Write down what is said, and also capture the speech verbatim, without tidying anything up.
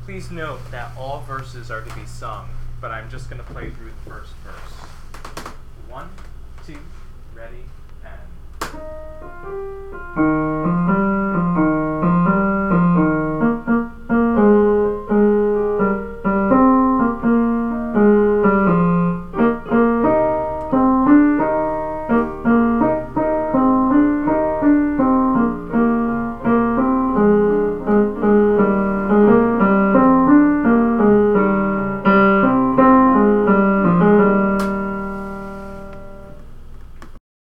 Please note that all verses are to be sung, but I'm just going to play through the first verse. One, two,